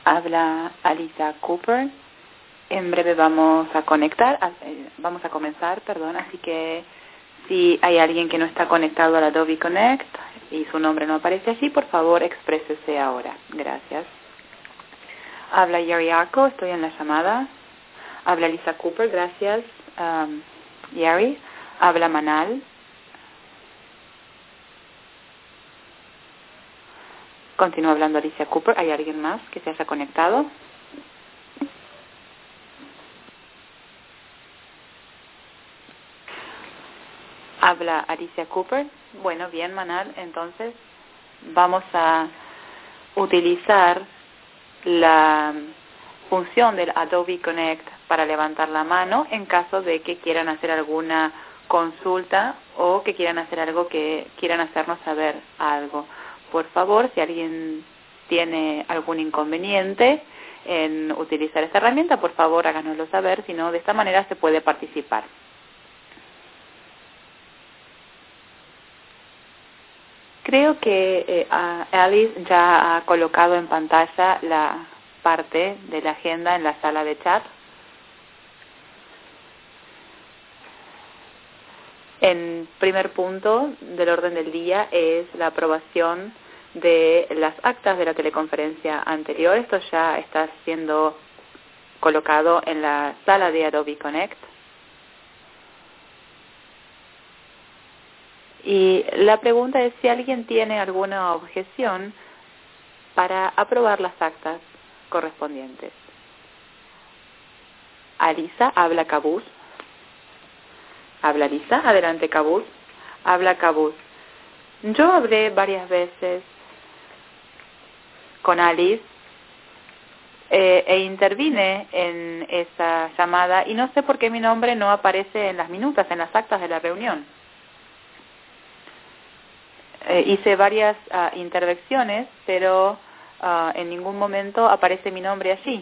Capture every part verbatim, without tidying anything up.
Habla Alisa Cooper. En breve vamos a conectar, vamos a comenzar, perdón, así que si hay alguien que no está conectado al Adobe Connect y su nombre no aparece allí, por favor exprésese ahora. Gracias. Habla Yari Arco, estoy en la llamada. Habla Alisa Cooper, gracias. Um, Yari. Habla Manal. Continúa hablando Alicia Cooper. ¿Hay alguien más que se haya conectado? Habla Alicia Cooper. Bueno, bien, Manal. Entonces, vamos a utilizar la función del Adobe Connect para levantar la mano en caso de que quieran hacer alguna consulta o que quieran hacer algo, que quieran hacernos saber algo. Por favor, si alguien tiene algún inconveniente en utilizar esta herramienta, por favor háganoslo saber, si no, de esta manera se puede participar. Creo que eh, Alice ya ha colocado en pantalla la parte de la agenda en la sala de chat. El primer punto del orden del día es la aprobación de las actas de la teleconferencia anterior. Esto ya está siendo colocado en la sala de Adobe Connect. Y la pregunta es si alguien tiene alguna objeción para aprobar las actas correspondientes. Alisa, habla Cabuz. Habla Lisa, adelante Cabuz. Habla Cabuz. Yo hablé varias veces con Alice eh, e intervine en esa llamada y no sé por qué mi nombre no aparece en las minutas, en las actas de la reunión. Eh, hice varias uh, intervenciones, pero uh, en ningún momento aparece mi nombre allí.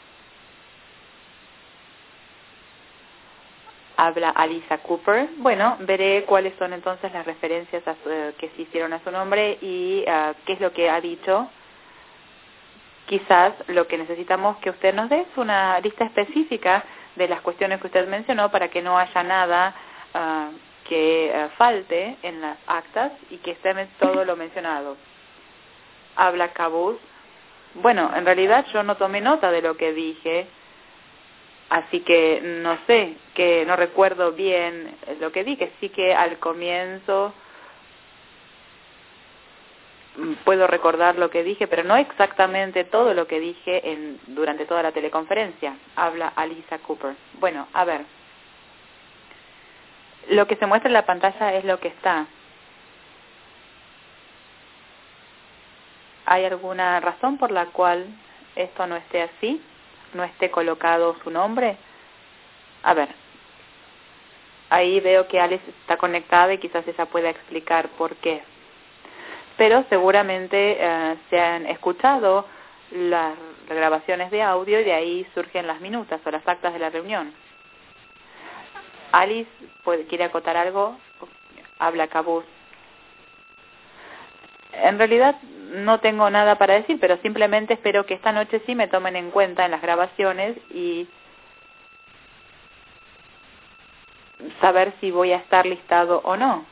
Habla Alisa Cooper. Bueno, veré cuáles son entonces las referencias a su, eh, que se hicieron a su nombre y uh, qué es lo que ha dicho. Quizás lo que necesitamos que usted nos dé es una lista específica de las cuestiones que usted mencionó para que no haya nada uh, que uh, falte en las actas y que esté todo lo mencionado. Habla Cabuz. Bueno, en realidad yo no tomé nota de lo que dije. Así que no sé, que no recuerdo bien lo que dije, sí que al comienzo puedo recordar lo que dije, pero no exactamente todo lo que dije en, durante toda la teleconferencia. Habla Alisa Cooper. Bueno, a ver, lo que se muestra en la pantalla es lo que está. ¿Hay alguna razón por la cual esto no esté así? ¿No esté colocado su nombre? A ver, ahí veo que Alice está conectada y quizás ella pueda explicar por qué. Pero seguramente eh, se han escuchado las grabaciones de audio y de ahí surgen las minutas o las actas de la reunión. Alice, ¿puede, ¿quiere acotar algo? Habla Cabuz. En realidad no tengo nada para decir, pero simplemente espero que esta noche sí me tomen en cuenta en las grabaciones y saber si voy a estar listado o no.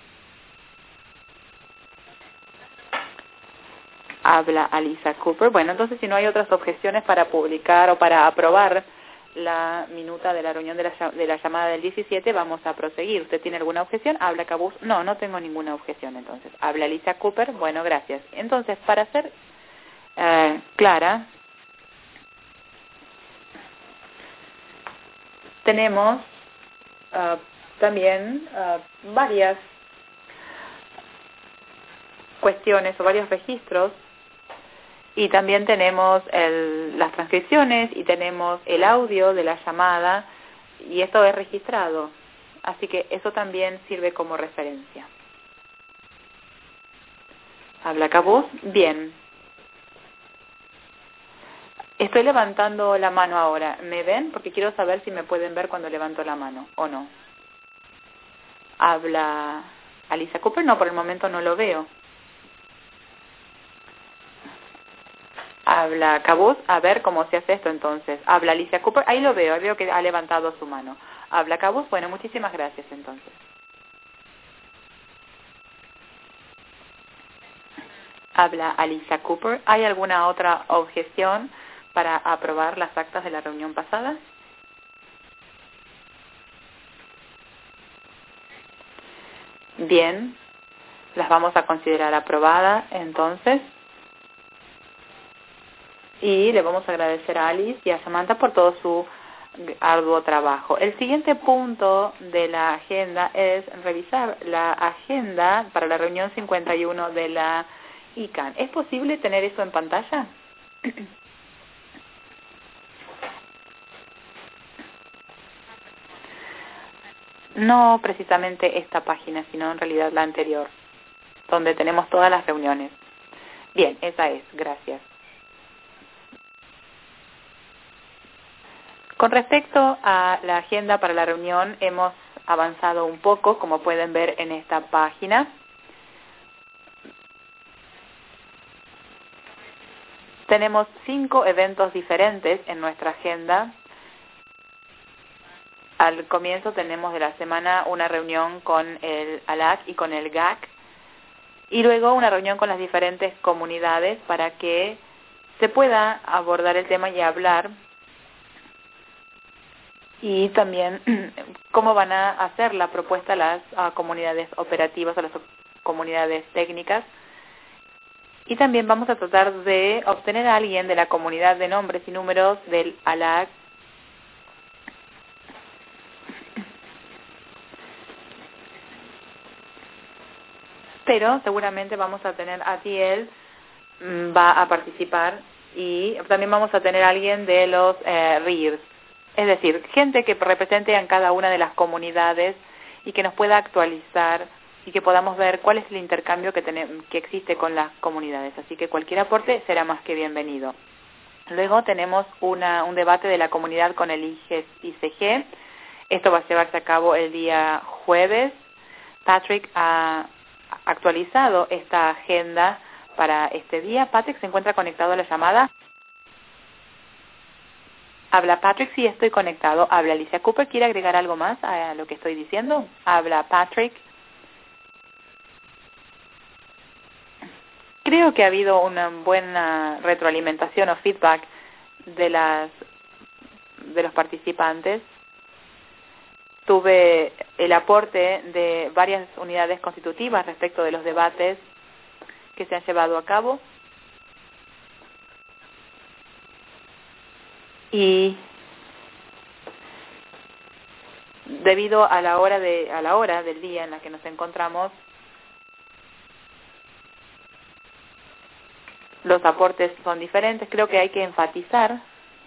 Habla Alisa Cooper. Bueno, entonces si no hay otras objeciones para publicar o para aprobar la minuta de la reunión de la, de la llamada del diecisiete, vamos a proseguir. ¿Usted tiene alguna objeción? Habla Cabuz. No, no tengo ninguna objeción entonces. Habla Alisa Cooper. Bueno, gracias. Entonces, para ser eh, clara, tenemos uh, también uh, varias cuestiones o varios registros y también tenemos el, las transcripciones y tenemos el audio de la llamada y esto es registrado, así que eso también sirve como referencia. Habla Cabuz. Bien. Estoy levantando la mano ahora. ¿Me ven? Porque quiero saber si me pueden ver cuando levanto la mano o no. Habla Alisa Cooper. No, por el momento no lo veo. Habla Cabuz. A ver cómo se hace esto entonces. Habla Alicia Cooper. Ahí lo veo, veo que ha levantado su mano. Habla Cabuz. Bueno, muchísimas gracias entonces. Habla Alicia Cooper. ¿Hay alguna otra objeción para aprobar las actas de la reunión pasada? Bien, las vamos a considerar aprobadas entonces. Y le vamos a agradecer a Alice y a Samantha por todo su arduo trabajo. El siguiente punto de la agenda es revisar la agenda para la reunión cincuenta y uno de la I C A N. ¿Es posible tener eso en pantalla? No precisamente esta página, sino en realidad la anterior, donde tenemos todas las reuniones. Bien, esa es. Gracias. Con respecto a la agenda para la reunión, hemos avanzado un poco, como pueden ver en esta página. Tenemos cinco eventos diferentes en nuestra agenda. Al comienzo tenemos de la semana una reunión con el A L A C y con el G A C, y luego una reunión con las diferentes comunidades para que se pueda abordar el tema y hablar, y también cómo van a hacer la propuesta a las a comunidades operativas, a las comunidades técnicas. Y también vamos a tratar de obtener a alguien de la comunidad de nombres y números del A L A C pero seguramente vamos a tener a Tiel, va a participar, y también vamos a tener a alguien de los eh, R I R S, es decir, gente que represente en cada una de las comunidades y que nos pueda actualizar y que podamos ver cuál es el intercambio que, tenemos, que existe con las comunidades. Así que cualquier aporte será más que bienvenido. Luego tenemos una, un debate de la comunidad con el I C G. Esto va a llevarse a cabo el día jueves. Patrick ha actualizado esta agenda para este día. Patrick, ¿se encuentra conectado a la llamada? Habla Patrick, sí, estoy conectado. Habla Alicia Cooper. ¿Quiere agregar algo más a lo que estoy diciendo? Habla Patrick. Creo que ha habido una buena retroalimentación o feedback de las de los participantes. Tuve el aporte de varias unidades constitutivas respecto de los debates que se han llevado a cabo. Y debido a la hora de a la hora del día en la que nos encontramos, los aportes son diferentes. Creo que hay que enfatizar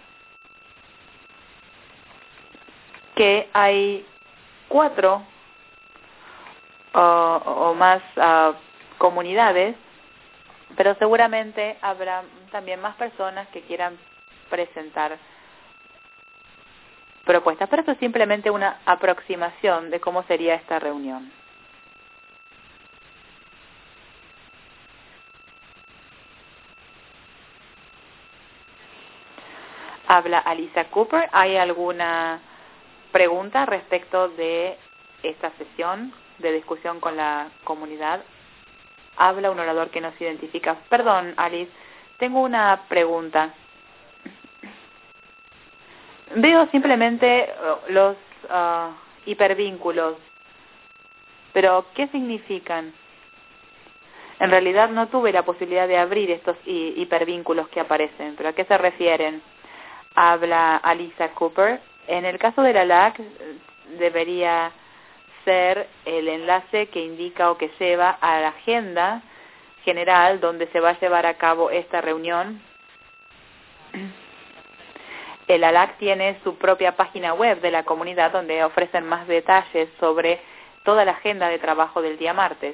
que hay cuatro uh, o más uh, comunidades, pero seguramente habrá también más personas que quieran presentar propuestas. Pero esto es simplemente una aproximación de cómo sería esta reunión. Habla Alicia Cooper. ¿Hay alguna pregunta respecto de esta sesión de discusión con la comunidad? Habla un orador que no se identifica. Perdón, Alice, tengo una pregunta. Veo simplemente los uh, hipervínculos, pero ¿qué significan? En realidad no tuve la posibilidad de abrir estos hipervínculos que aparecen, pero ¿a qué se refieren? Habla Alicia Cooper. En el caso de la L A C debería ser el enlace que indica o que lleva a la agenda general donde se va a llevar a cabo esta reunión. El A L A C tiene su propia página web de la comunidad donde ofrecen más detalles sobre toda la agenda de trabajo del día martes.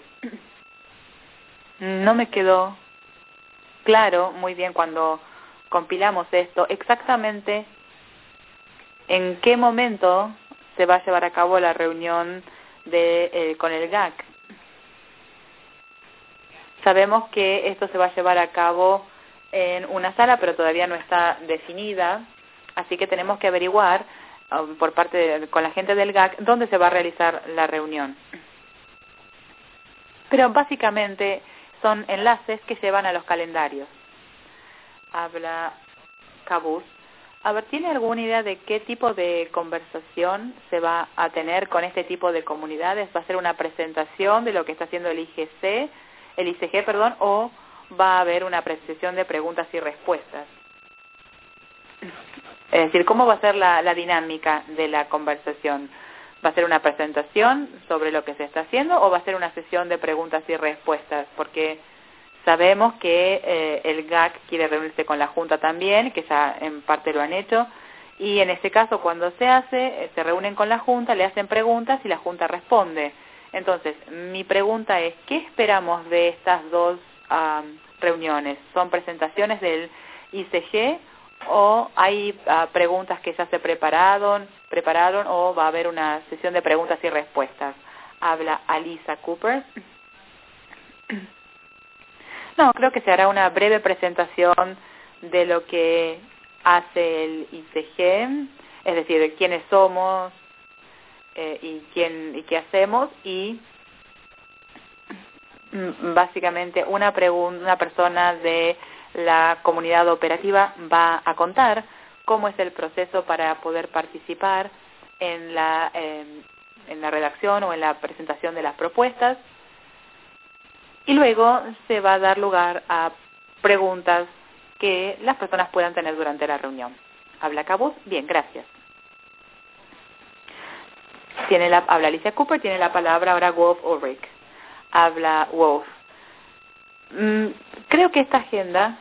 No me quedó claro muy bien cuando compilamos esto exactamente en qué momento se va a llevar a cabo la reunión de, eh, con el G A C. Sabemos que esto se va a llevar a cabo en una sala, pero todavía no está definida, así que tenemos que averiguar um, por parte de, con la gente del G A C dónde se va a realizar la reunión. Pero básicamente son enlaces que llevan a los calendarios. Habla Cabuz. A ver, ¿tiene alguna idea de qué tipo de conversación se va a tener con este tipo de comunidades? ¿Va a ser una presentación de lo que está haciendo el I G C, el I C G, perdón, o va a haber una sesión de preguntas y respuestas? Es decir, ¿cómo va a ser la, la dinámica de la conversación? ¿Va a ser una presentación sobre lo que se está haciendo o va a ser una sesión de preguntas y respuestas? Porque sabemos que eh, el G A C quiere reunirse con la Junta también, que ya en parte lo han hecho, y en este caso cuando se hace, eh, se reúnen con la Junta, le hacen preguntas y la Junta responde. Entonces, mi pregunta es, ¿qué esperamos de estas dos um, reuniones? ¿Son presentaciones del I C G o hay uh, preguntas que ya se prepararon, prepararon o va a haber una sesión de preguntas y respuestas? Habla Alisa Cooper. No, creo que se hará una breve presentación de lo que hace el I C G, es decir, de quiénes somos eh, y quién y qué hacemos, y mm, básicamente una pregunta, una persona de la comunidad operativa va a contar cómo es el proceso para poder participar en la eh, en la redacción o en la presentación de las propuestas. Y luego se va a dar lugar a preguntas que las personas puedan tener durante la reunión. ¿Habla Cabuz? Bien, gracias. Tiene la, habla Alicia Cooper, tiene la palabra ahora Wolf Ulrich. Habla Wolf. Mm, creo que esta agenda,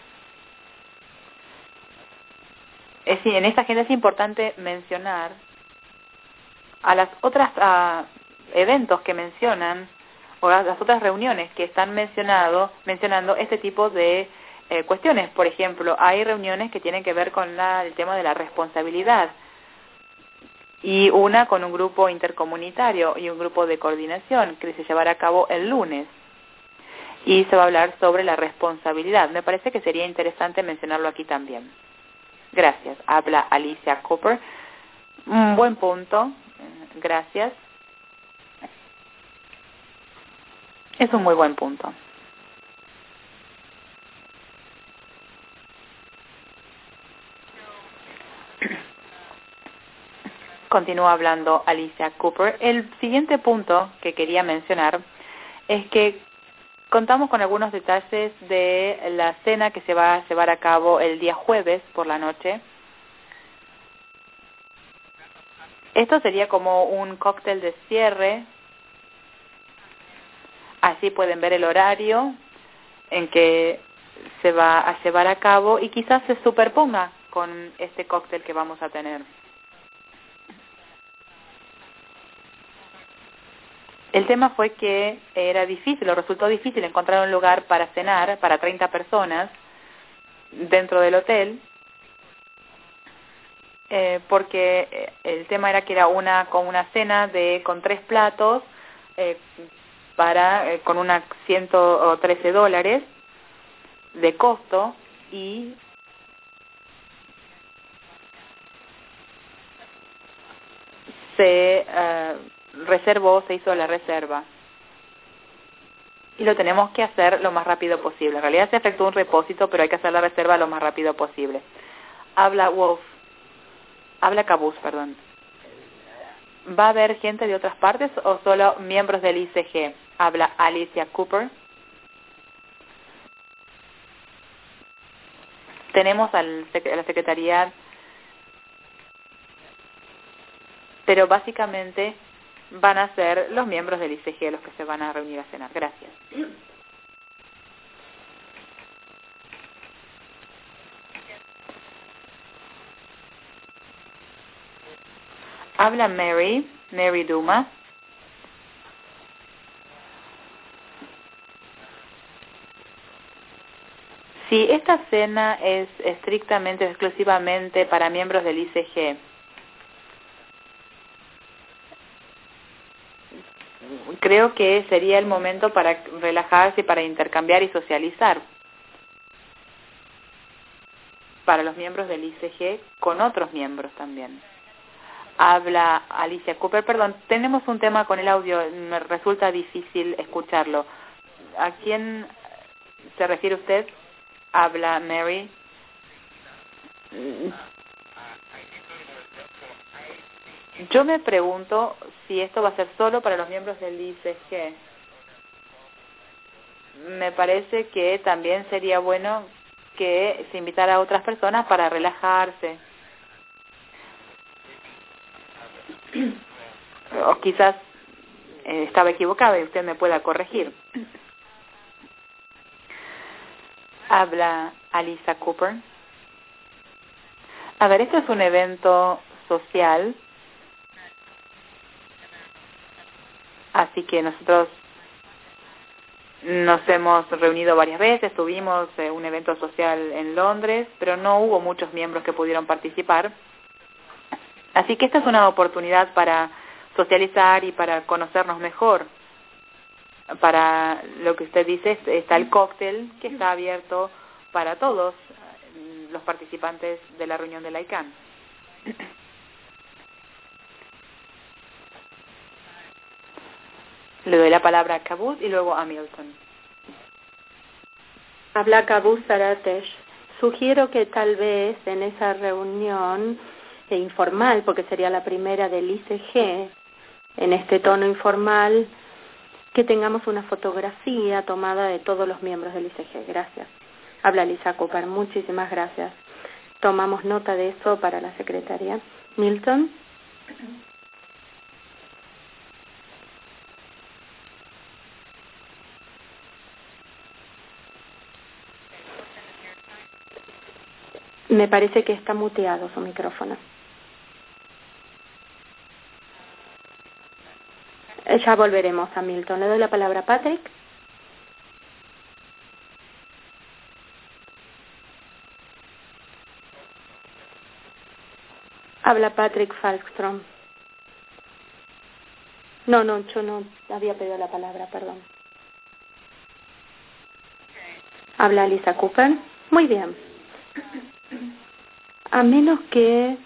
es decir, en esta agenda es importante mencionar a las otras a, eventos que mencionan o las otras reuniones que están mencionado, mencionando este tipo de eh, cuestiones. Por ejemplo, hay reuniones que tienen que ver con la, el tema de la responsabilidad y una con un grupo intercomunitario y un grupo de coordinación que se llevará a cabo el lunes y se va a hablar sobre la responsabilidad. Me parece que sería interesante mencionarlo aquí también. Gracias. Habla Alicia Cooper. Un buen punto. Gracias. Es un muy buen punto. Continúa hablando Alicia Cooper. El siguiente punto que quería mencionar es que contamos con algunos detalles de la cena que se va a llevar a cabo el día jueves por la noche. Esto sería como un cóctel de cierre. Así pueden ver el horario en que se va a llevar a cabo y quizás se superponga con este cóctel que vamos a tener. El tema fue que era difícil, o resultó difícil encontrar un lugar para cenar para treinta personas dentro del hotel, eh, porque el tema era que era una con una cena de con tres platos eh, para eh, con una ciento trece dólares de costo y se uh, reservó, se hizo la reserva y lo tenemos que hacer lo más rápido posible. En realidad se efectuó un repósito, pero hay que hacer la reserva lo más rápido posible. Habla Wolf, habla Cabuz, perdón. ¿Va a haber gente de otras partes o solo miembros del I C G? Habla Alicia Cooper. Tenemos al, a la Secretaría, pero básicamente van a ser los miembros del I C G los que se van a reunir a cenar. Gracias. Habla Mary, Mary Dumas. Si esta cena es estrictamente, exclusivamente para miembros del I C G, creo que sería el momento para relajarse, para intercambiar y socializar. para los miembros del I C G con otros miembros también. Habla Alicia Cooper. Perdón, tenemos un tema con el audio, me resulta difícil escucharlo. ¿A quién se refiere usted? Habla Mary. Yo me pregunto si esto va a ser solo para los miembros del I C G. Me parece que también sería bueno que se invitara a otras personas para relajarse. O quizás eh, estaba equivocado y usted me pueda corregir. Habla Alisa Cooper. A ver, esto es un evento social, así que nosotros nos hemos reunido varias veces, tuvimos eh, un evento social en Londres, pero no hubo muchos miembros que pudieron participar. Así que esta es una oportunidad para socializar y para conocernos mejor. Para lo que usted dice, está el cóctel que está abierto para todos los participantes de la reunión de la I C A N. Le doy la palabra a Cabuz y luego a Milton. Habla Cabuz Zaratesh. Sugiero que tal vez en esa reunión eh, informal, porque sería la primera del I C G, en este tono informal, que tengamos una fotografía tomada de todos los miembros del I C G. Gracias. Habla Lisa Cooper. Muchísimas gracias. Tomamos nota de eso para la secretaria. Milton. Me parece que está muteado su micrófono. Ya volveremos a Milton. Le doy la palabra a Patrick. Habla Patrick Falkstrom. No, no, yo no había pedido la palabra, perdón. Habla Lisa Cooper. Muy bien. A menos que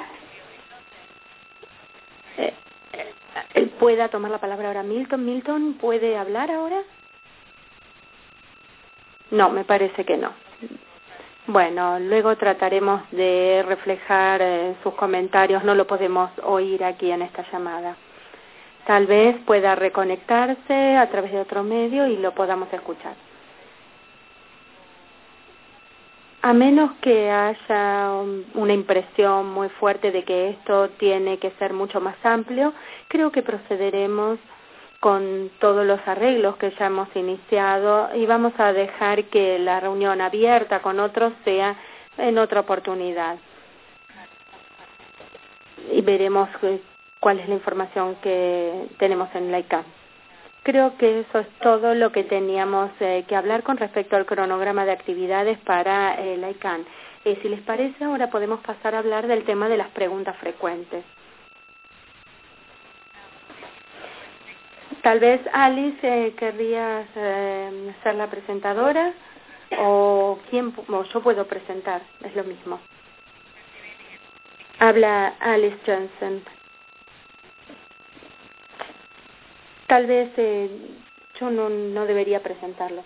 eh, él pueda tomar la palabra ahora. Milton, Milton, ¿puede hablar ahora? No, me parece que no. Bueno, luego trataremos de reflejar eh, sus comentarios. No lo podemos oír aquí en esta llamada. Tal vez pueda reconectarse a través de otro medio y lo podamos escuchar. A menos que haya una impresión muy fuerte de que esto tiene que ser mucho más amplio, creo que procederemos con todos los arreglos que ya hemos iniciado y vamos a dejar que la reunión abierta con otros sea en otra oportunidad. Y veremos cuál es la información que tenemos en la I C A N. Creo que eso es todo lo que teníamos eh, que hablar con respecto al cronograma de actividades para eh, la I C A N. Eh, si les parece, ahora podemos pasar a hablar del tema de las preguntas frecuentes. Tal vez, Alice, eh, querrías eh, ser la presentadora o, quién, o yo puedo presentar, es lo mismo. Habla Alice Johnson. Tal vez eh, yo no, no debería presentarlo.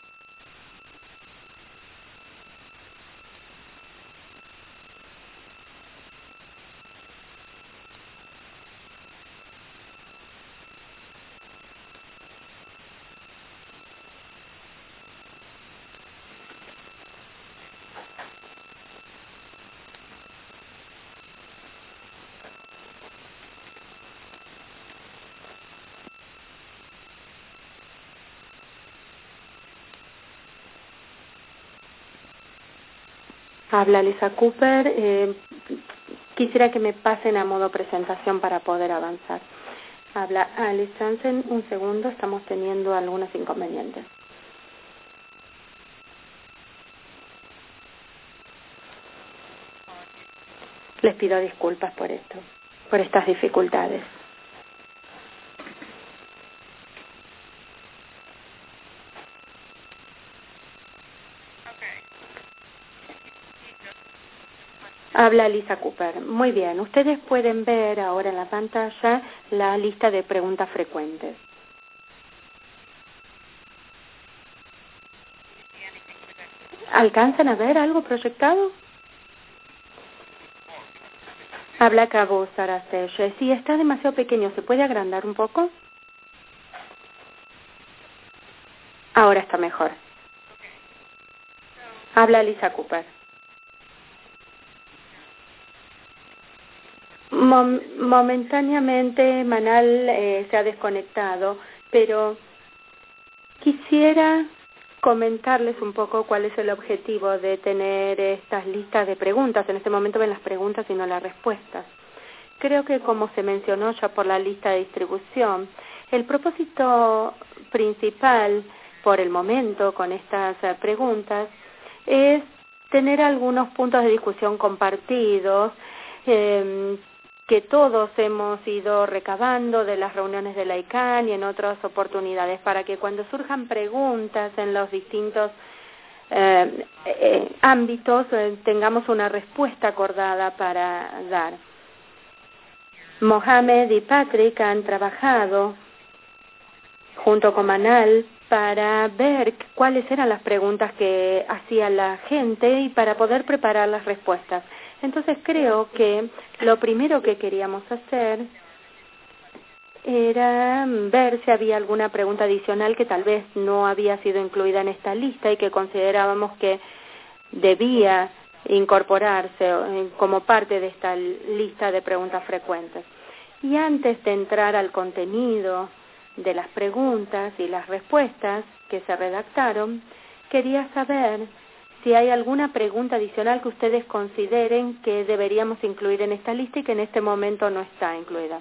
Habla Lisa Cooper. Eh, quisiera que me pasen a modo presentación para poder avanzar. Habla Alice Johnson. Un segundo, estamos teniendo algunos inconvenientes. Les pido disculpas por esto, por estas dificultades. Habla Lisa Cooper. Muy bien, ustedes pueden ver ahora en la pantalla la lista de preguntas frecuentes. ¿Alcanzan a ver algo proyectado? Habla Cabo Sarasesh. Si está demasiado pequeño, ¿se puede agrandar un poco? Ahora está mejor. Habla Lisa Cooper. Mom momentáneamente Manal eh, se ha desconectado, pero quisiera comentarles un poco cuál es el objetivo de tener estas listas de preguntas. En este momento ven las preguntas y no las respuestas. Creo que, como se mencionó ya por la lista de distribución, el propósito principal por el momento con estas uh, preguntas es tener algunos puntos de discusión compartidos eh, que todos hemos ido recabando de las reuniones de la I C A N y en otras oportunidades, para que cuando surjan preguntas en los distintos eh, eh, ámbitos eh, tengamos una respuesta acordada para dar. Mohamed y Patrick han trabajado junto con Manal para ver cuáles eran las preguntas que hacía la gente y para poder preparar las respuestas. Entonces creo que lo primero que queríamos hacer era ver si había alguna pregunta adicional que tal vez no había sido incluida en esta lista y que considerábamos que debía incorporarse como parte de esta lista de preguntas frecuentes. Y antes de entrar al contenido de las preguntas y las respuestas que se redactaron, quería saber si hay alguna pregunta adicional que ustedes consideren que deberíamos incluir en esta lista y que en este momento no está incluida.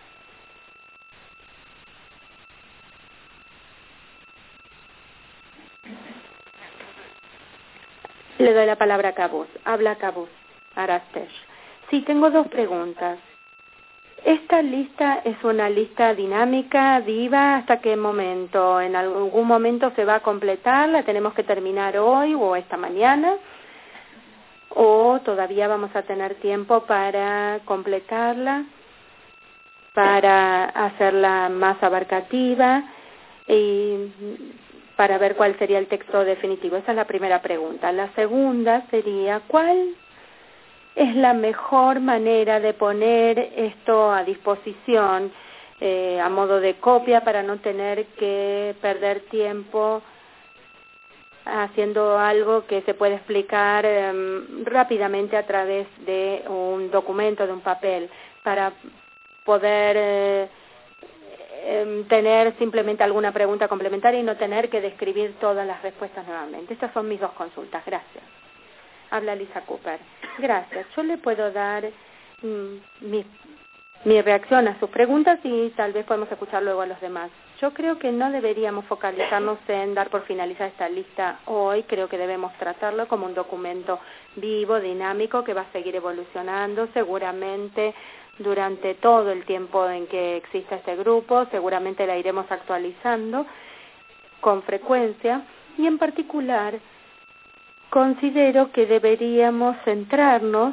Le doy la palabra a Cabuz. Habla Cabuz Arastesh. Sí, tengo dos preguntas. ¿Esta lista es una lista dinámica, viva? ¿Hasta qué momento? ¿En algún momento se va a completar? ¿La tenemos que terminar hoy o esta mañana? ¿O todavía vamos a tener tiempo para completarla, para hacerla más abarcativa y para ver cuál sería el texto definitivo? Esa es la primera pregunta. La segunda sería, ¿cuál es la mejor manera de poner esto a disposición eh, a modo de copia para no tener que perder tiempo haciendo algo que se puede explicar eh, rápidamente a través de un documento, de un papel, para poder eh, eh, tener simplemente alguna pregunta complementaria y no tener que describir todas las respuestas nuevamente? Estas son mis dos consultas. Gracias. Habla Lisa Cooper. Gracias. Yo le puedo dar mm, mi, mi reacción a sus preguntas y tal vez podemos escuchar luego a los demás. Yo creo que no deberíamos focalizarnos en dar por finalizada esta lista hoy. Creo que debemos tratarlo como un documento vivo, dinámico, que va a seguir evolucionando seguramente durante todo el tiempo en que exista este grupo. Seguramente la iremos actualizando con frecuencia y en particular considero que deberíamos centrarnos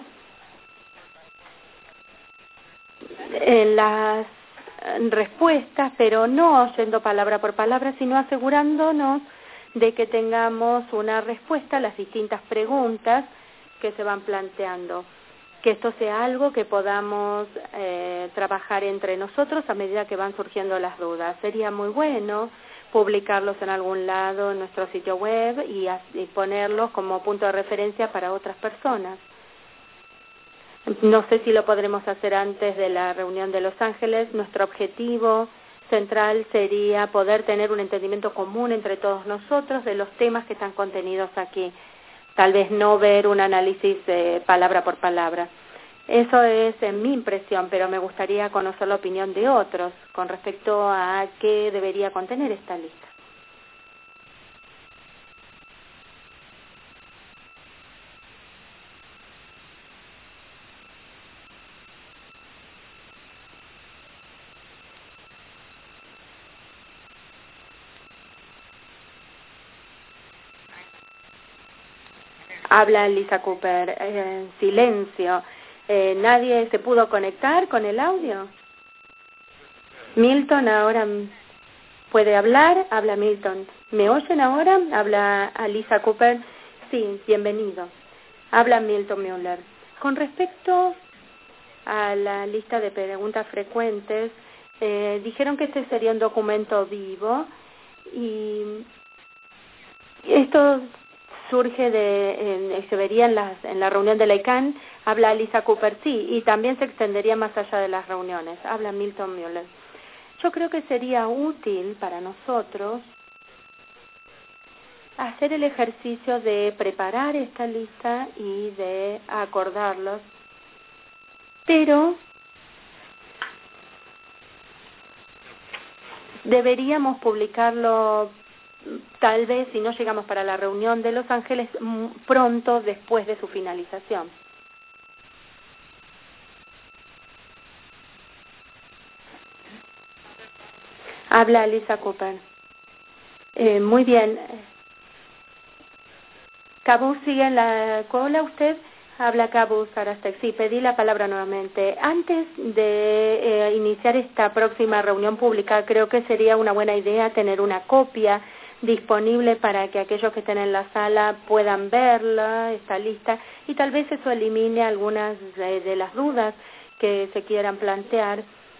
en las respuestas, pero no yendo palabra por palabra, sino asegurándonos de que tengamos una respuesta a las distintas preguntas que se van planteando. Que esto sea algo que podamos eh, trabajar entre nosotros a medida que van surgiendo las dudas. Sería muy bueno publicarlos en algún lado en nuestro sitio web y, y ponerlos como punto de referencia para otras personas. No sé si lo podremos hacer antes de la reunión de Los Ángeles. Nuestro objetivo central sería poder tener un entendimiento común entre todos nosotros de los temas que están contenidos aquí. Tal vez no ver un análisis eh, palabra por palabra. Eso es en mi impresión, pero me gustaría conocer la opinión de otros con respecto a qué debería contener esta lista. Habla Lisa Cooper. Eh, silencio. Eh, ¿Nadie se pudo conectar con el audio? Milton ahora puede hablar. Habla Milton. ¿Me oyen ahora? Habla a Lisa Cooper. Sí, bienvenido. Habla Milton Mueller. Con respecto a la lista de preguntas frecuentes, eh, dijeron que este sería un documento vivo y esto surge de, eh, se vería en, las, en la reunión de la I C A N. Habla Lisa Cooper, sí, y también se extendería más allá de las reuniones. Habla Milton Mueller. Yo creo que sería útil para nosotros hacer el ejercicio de preparar esta lista y de acordarlos, pero deberíamos publicarlo tal vez, si no llegamos para la reunión de Los Ángeles, pronto después de su finalización. Habla Lisa Cooper. Eh, muy bien. Cabuz, sigue en la cola usted. Habla Cabuz Arastek. Sí, pedí la palabra nuevamente. Antes de eh, iniciar esta próxima reunión pública, creo que sería una buena idea tener una copia disponible para que aquellos que estén en la sala puedan verla, esta lista, y tal vez eso elimine algunas de, de las dudas que se quieran plantear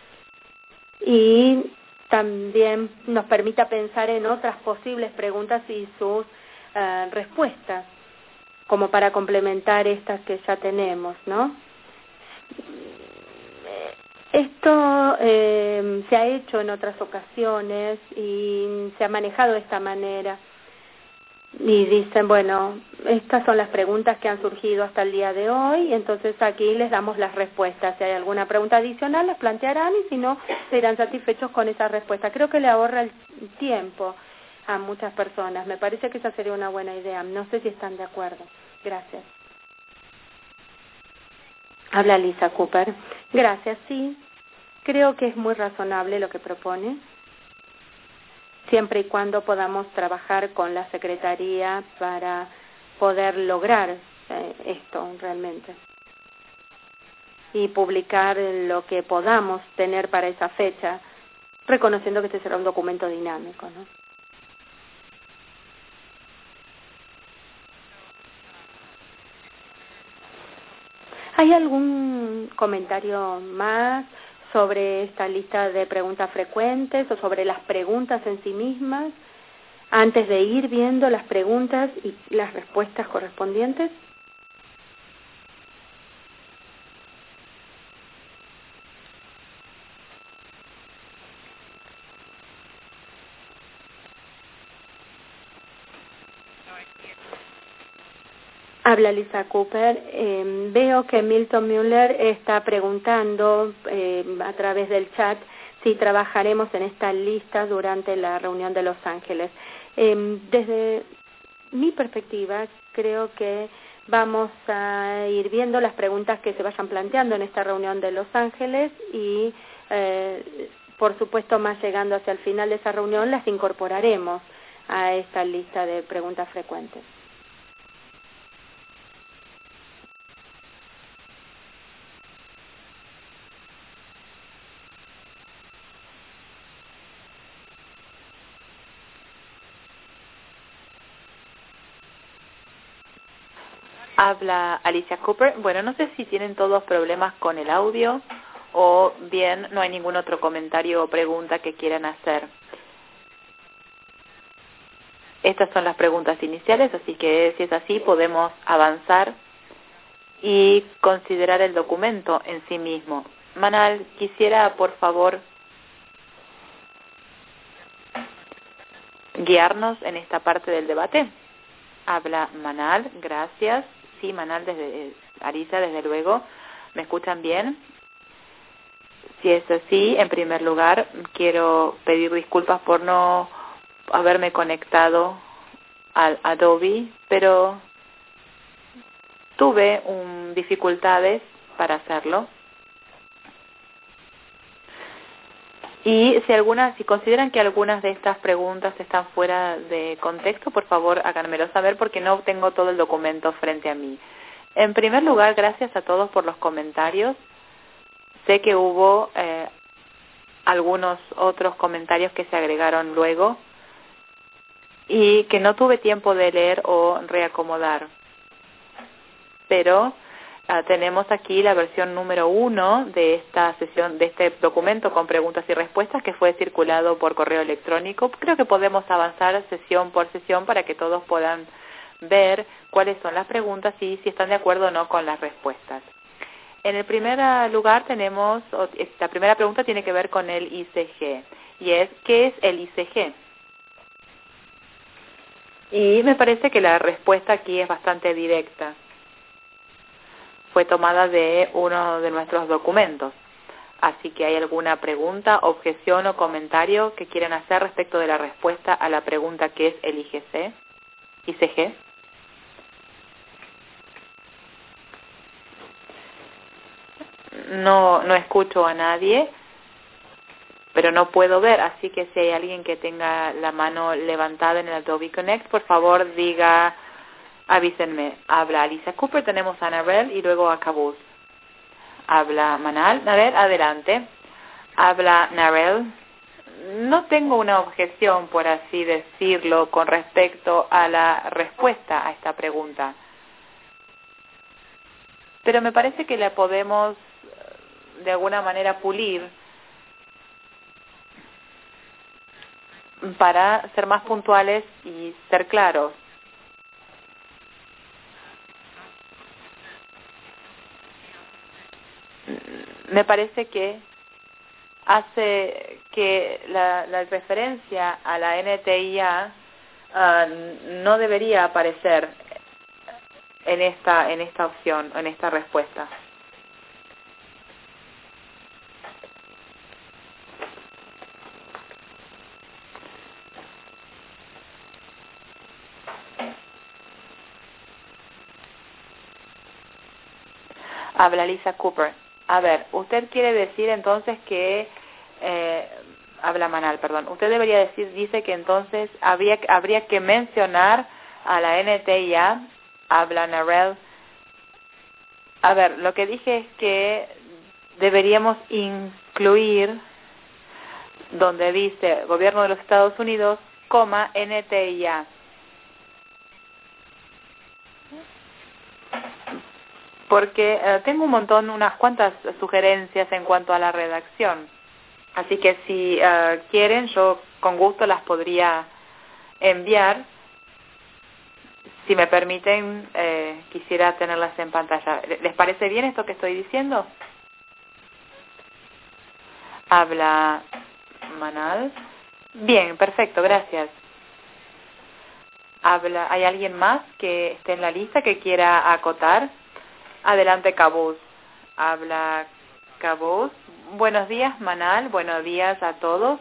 y también nos permita pensar en otras posibles preguntas y sus uh, respuestas, como para complementar estas que ya tenemos, ¿no? Esto eh, se ha hecho en otras ocasiones y se ha manejado de esta manera. Y dicen, bueno, estas son las preguntas que han surgido hasta el día de hoy, entonces aquí les damos las respuestas. Si hay alguna pregunta adicional, las plantearán y si no, se irán satisfechos con esa respuesta. Creo que le ahorra el tiempo a muchas personas. Me parece que esa sería una buena idea. No sé si están de acuerdo. Gracias. Habla Lisa Cooper. Gracias, sí. Creo que es muy razonable lo que propone, siempre y cuando podamos trabajar con la Secretaría para poder lograr eh, esto realmente y publicar lo que podamos tener para esa fecha, reconociendo que este será un documento dinámico, ¿no? ¿Hay algún comentario más sobre esta lista de preguntas frecuentes o sobre las preguntas en sí mismas, antes de ir viendo las preguntas y las respuestas correspondientes? Habla Lisa Cooper. Eh, veo que Milton Mueller está preguntando eh, a través del chat si trabajaremos en esta lista durante la reunión de Los Ángeles. Eh, desde mi perspectiva, creo que vamos a ir viendo las preguntas que se vayan planteando en esta reunión de Los Ángeles y, eh, por supuesto, más llegando hacia el final de esa reunión, las incorporaremos a esta lista de preguntas frecuentes. Habla Alicia Cooper. Bueno, no sé si tienen todos problemas con el audio o bien no hay ningún otro comentario o pregunta que quieran hacer. Estas son las preguntas iniciales, así que si es así podemos avanzar y considerar el documento en sí mismo. Manal, quisiera por favor guiarnos en esta parte del debate. Habla Manal, gracias. Sí, Manal, desde Arisa, desde luego. ¿Me escuchan bien? Si es así, en primer lugar, quiero pedir disculpas por no haberme conectado al Adobe, pero tuve um, dificultades para hacerlo. Y si algunas, si consideran que algunas de estas preguntas están fuera de contexto, por favor háganmelo saber porque no tengo todo el documento frente a mí. En primer lugar, gracias a todos por los comentarios. Sé que hubo eh, algunos otros comentarios que se agregaron luego y que no tuve tiempo de leer o reacomodar. Pero Uh, tenemos aquí la versión número uno de esta sesión, de este documento con preguntas y respuestas que fue circulado por correo electrónico. Creo que podemos avanzar sesión por sesión para que todos puedan ver cuáles son las preguntas y si están de acuerdo o no con las respuestas. En el primer lugar tenemos, la primera pregunta tiene que ver con el I C G y es, ¿qué es el I C G? Y me parece que la respuesta aquí es bastante directa. Fue tomada de uno de nuestros documentos. Así que hay alguna pregunta, objeción o comentario que quieran hacer respecto de la respuesta a la pregunta que es el I G C, I C G. No, no escucho a nadie, pero no puedo ver, así que si hay alguien que tenga la mano levantada en el Adobe Connect, por favor diga, avísenme. Habla Alicia Cooper, tenemos a Narel y luego a Cabuz. Habla Manal. Narel, adelante. Habla Narel. No tengo una objeción, por así decirlo, con respecto a la respuesta a esta pregunta. Pero me parece que la podemos de alguna manera pulir para ser más puntuales y ser claros. Me parece que hace que la, la referencia a la N T I A uh, no debería aparecer en esta en esta opción, en esta respuesta. Habla Lisa Cooper. A ver, usted quiere decir entonces que, eh, habla Manal, perdón, usted debería decir, dice que entonces habría, habría que mencionar a la N T I A, habla Narel. A ver, lo que dije es que deberíamos incluir donde dice Gobierno de los Estados Unidos, coma, N T I A. Porque eh, tengo un montón, unas cuantas sugerencias en cuanto a la redacción. Así que si uh, quieren, yo con gusto las podría enviar. Si me permiten, eh, quisiera tenerlas en pantalla. ¿Les parece bien esto que estoy diciendo? Habla Manal. Bien, perfecto, gracias. Habla, ¿hay alguien más que esté en la lista que quiera acotar? Adelante, Cabuz. Habla Cabuz. Buenos días, Manal. Buenos días a todos.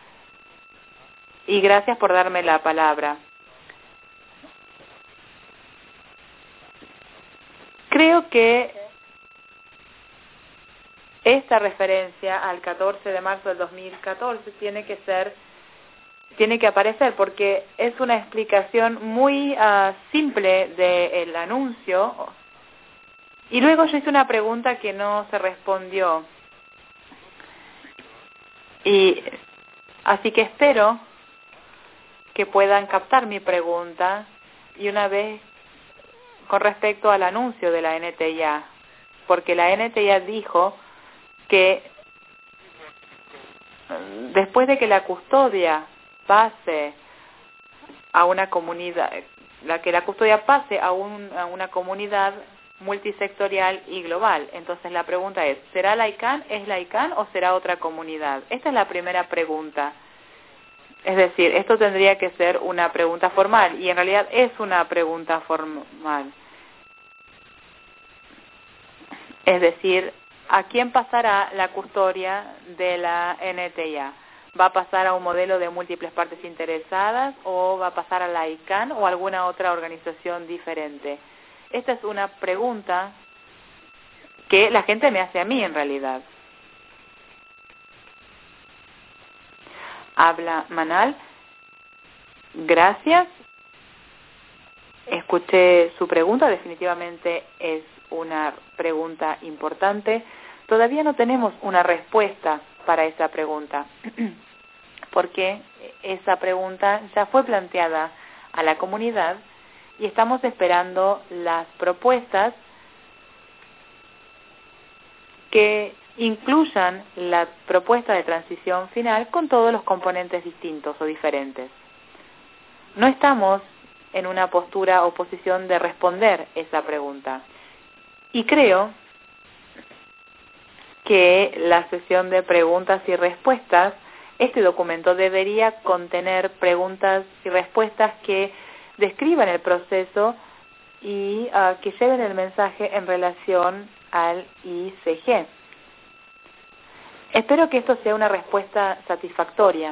Y gracias por darme la palabra. Creo que esta referencia al catorce de marzo del dos mil catorce tiene que ser, tiene que aparecer porque es una explicación muy uh, simple del anuncio. Y luego yo hice una pregunta que no se respondió. Y así que espero que puedan captar mi pregunta y una vez con respecto al anuncio de la N T I A, porque la N T I A dijo que después de que la custodia pase a una comunidad, la que la custodia pase a, un, a una comunidad multisectorial y global. Entonces la pregunta es, ¿será la I C A N, es la I C A N o será otra comunidad? Esta es la primera pregunta. Es decir, esto tendría que ser una pregunta formal y en realidad es una pregunta formal. Es decir, ¿a quién pasará la custodia de la N T I A? ¿Va a pasar a un modelo de múltiples partes interesadas o va a pasar a la I C A N o a alguna otra organización diferente? Esta es una pregunta que la gente me hace a mí en realidad. Habla Manal. Gracias. Escuché su pregunta, definitivamente es una pregunta importante. Todavía no tenemos una respuesta para esa pregunta, porque esa pregunta ya fue planteada a la comunidad y estamos esperando las propuestas que incluyan la propuesta de transición final con todos los componentes distintos o diferentes. No estamos en una postura o posición de responder esa pregunta. Y creo que la sesión de preguntas y respuestas, este documento debería contener preguntas y respuestas que describan el proceso y uh, que lleven el mensaje en relación al I C G. Espero que esto sea una respuesta satisfactoria.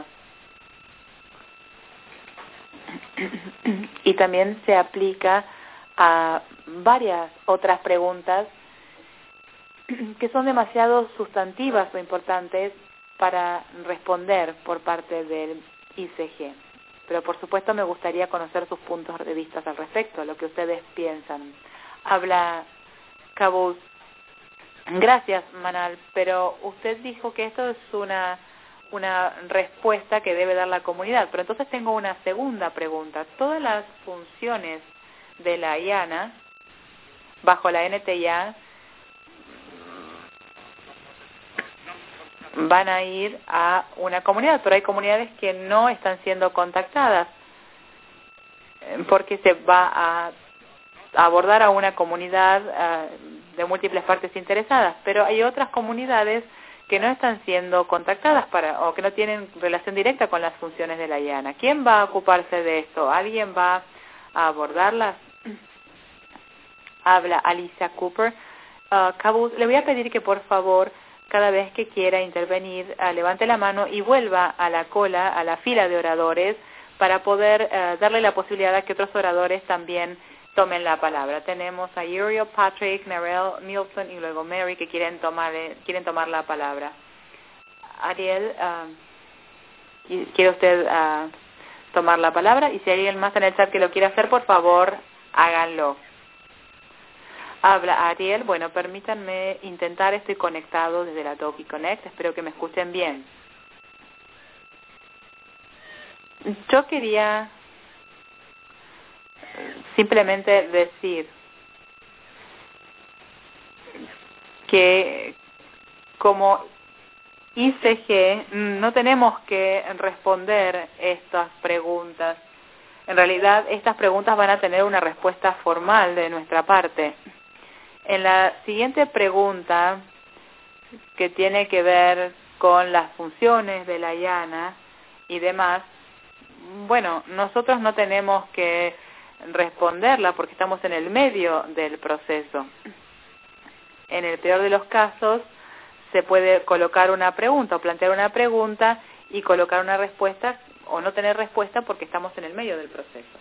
Y también se aplica a varias otras preguntas que son demasiado sustantivas o importantes para responder por parte del I C G. Pero por supuesto me gustaría conocer sus puntos de vista al respecto, lo que ustedes piensan. Habla Cabuz. Gracias, Manal, pero usted dijo que esto es una una respuesta que debe dar la comunidad. Pero entonces tengo una segunda pregunta. Todas las funciones de la I A N A, bajo la N T I A, van a ir a una comunidad, pero hay comunidades que no están siendo contactadas porque se va a abordar a una comunidad uh, de múltiples partes interesadas, pero hay otras comunidades que no están siendo contactadas para o que no tienen relación directa con las funciones de la I A N A. ¿Quién va a ocuparse de esto? ¿Alguien va a abordarlas? Habla Alicia Cooper. Uh, Cabuz, le voy a pedir que por favor, cada vez que quiera intervenir, uh, levante la mano y vuelva a la cola, a la fila de oradores, para poder uh, darle la posibilidad a que otros oradores también tomen la palabra. Tenemos a Uriel, Patrick, Narelle, Milton y luego Mary que quieren tomar quieren tomar la palabra. Ariel, uh, ¿quiere usted uh, tomar la palabra? Y si hay alguien más en el chat que lo quiere hacer, por favor, háganlo. Habla Ariel. Bueno, permítanme intentar, estoy conectado desde la Adobe Connect, espero que me escuchen bien. Yo quería simplemente decir que como I C G no tenemos que responder estas preguntas. En realidad, estas preguntas van a tener una respuesta formal de nuestra parte. En la siguiente pregunta, que tiene que ver con las funciones de la I A N A y demás, bueno, nosotros no tenemos que responderla porque estamos en el medio del proceso. En el peor de los casos, se puede colocar una pregunta o plantear una pregunta y colocar una respuesta o no tener respuesta porque estamos en el medio del proceso.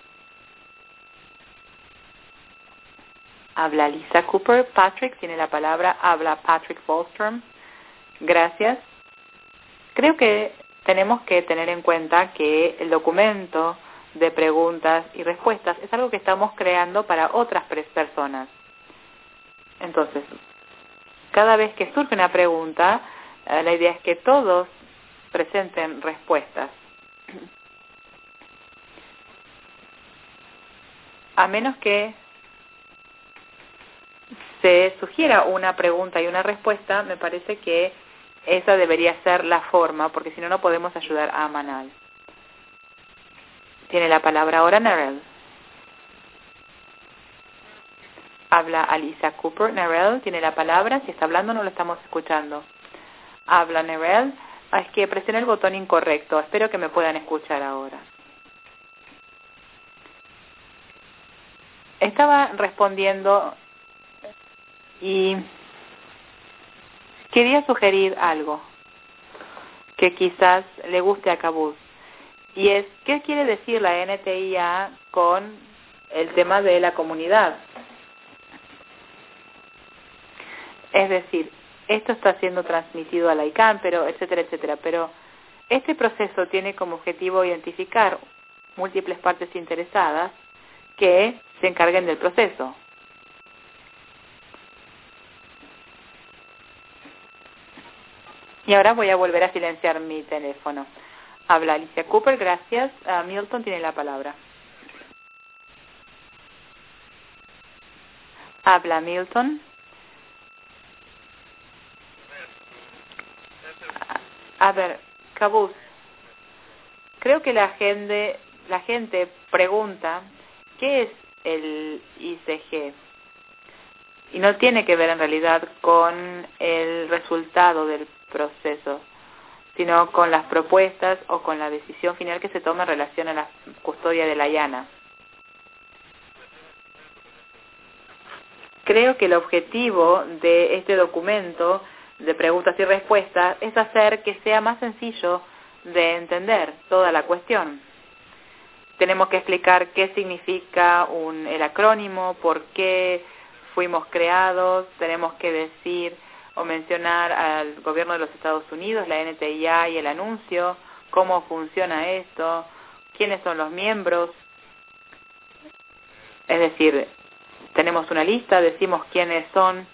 Habla Lisa Cooper. Patrick tiene la palabra. Habla Patrick Falstrom. Gracias. Creo que tenemos que tener en cuenta que el documento de preguntas y respuestas es algo que estamos creando para otras personas. Entonces, cada vez que surge una pregunta, eh, la idea es que todos presenten respuestas. A menos que se sugiera una pregunta y una respuesta, me parece que esa debería ser la forma, porque si no, no podemos ayudar a Manal. Tiene la palabra ahora Narelle. Habla Alicia Cooper. Narelle tiene la palabra. Si está hablando, no lo estamos escuchando. Habla Narelle. Ah, es que presioné el botón incorrecto. Espero que me puedan escuchar ahora. Estaba respondiendo y quería sugerir algo que quizás le guste a Cabuz. Y es, ¿qué quiere decir la N T I A con el tema de la comunidad? Es decir, esto está siendo transmitido a la I C A N, pero etcétera, etcétera. Pero Este proceso tiene como objetivo identificar múltiples partes interesadas que se encarguen del proceso. Y ahora voy a volver a silenciar mi teléfono. Habla Alicia Cooper, gracias. Uh, Milton tiene la palabra. Habla Milton. A ver, Cabuz, creo que la gente, la gente pregunta ¿qué es el I C G? Y no tiene que ver en realidad con el resultado del proceso, sino con las propuestas o con la decisión final que se toma en relación a la custodia de la llana. Creo que el objetivo de este documento de preguntas y respuestas es hacer que sea más sencillo de entender toda la cuestión. Tenemos que explicar qué significa un, el acrónimo, por qué fuimos creados, tenemos que decir o mencionar al gobierno de los Estados Unidos, la N T I A y el anuncio, cómo funciona esto, quiénes son los miembros. Es decir, tenemos una lista, decimos quiénes son.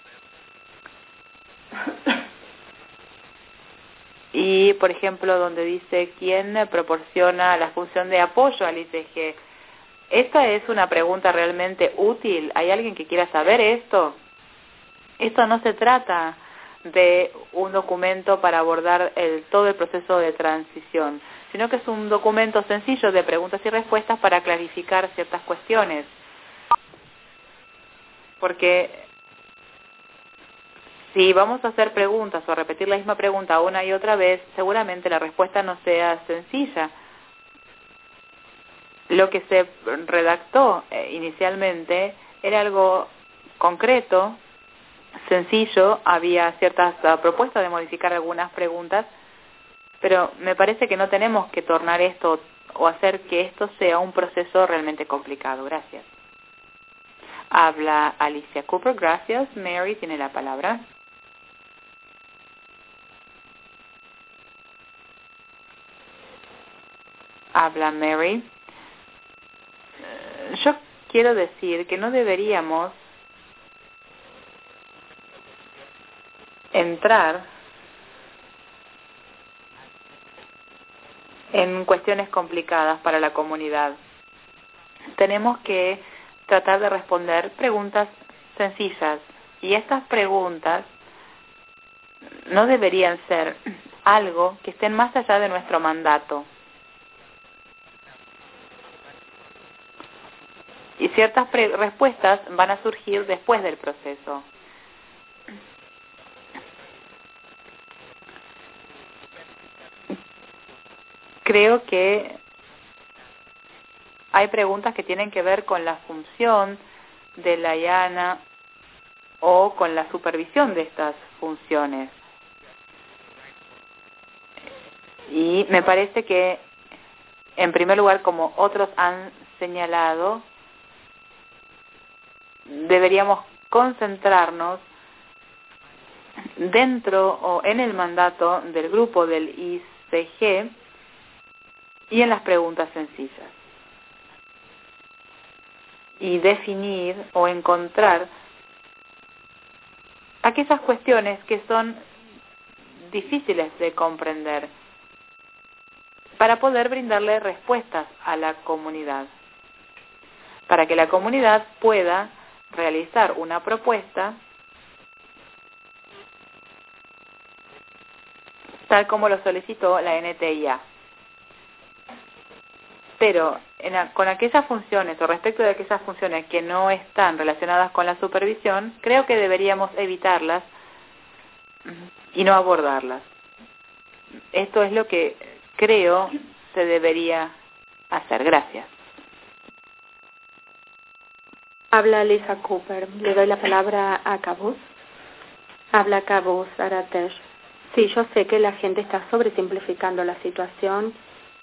Y, por ejemplo, donde dice quién proporciona la función de apoyo al I C G. ¿Esta es una pregunta realmente útil? ¿Hay alguien que quiera saber esto? Esto no se trata de un documento para abordar el, todo el proceso de transición, sino que es un documento sencillo de preguntas y respuestas para clarificar ciertas cuestiones. Porque si vamos a hacer preguntas o a repetir la misma pregunta una y otra vez, seguramente la respuesta no sea sencilla. Lo que se redactó eh, inicialmente era algo concreto, sencillo, había ciertas uh, propuestas de modificar algunas preguntas, pero me parece que no tenemos que tornar esto o hacer que esto sea un proceso realmente complicado. Gracias. Habla Alicia Cooper, gracias. Mary tiene la palabra. Habla Mary. Yo quiero decir que no deberíamos entrar en cuestiones complicadas para la comunidad. Tenemos que tratar de responder preguntas sencillas, y estas preguntas no deberían ser algo que estén más allá de nuestro mandato. Y ciertas respuestas van a surgir después del proceso. Creo que hay preguntas que tienen que ver con la función de la I A N A o con la supervisión de estas funciones. Y me parece que, en primer lugar, como otros han señalado, deberíamos concentrarnos dentro o en el mandato del grupo del I C G y en las preguntas sencillas. Y definir o encontrar aquellas cuestiones que son difíciles de comprender para poder brindarle respuestas a la comunidad, para que la comunidad pueda realizar una propuesta tal como lo solicitó la N T I A. Pero en a, con aquellas funciones o respecto de aquellas funciones que no están relacionadas con la supervisión, creo que deberíamos evitarlas y no abordarlas. Esto es lo que creo se debería hacer. Gracias. Habla Lisa Cooper. Le doy la palabra a Cabuz. Habla Cabuz Aratesh. Sí, yo sé que la gente está sobresimplificando la situación,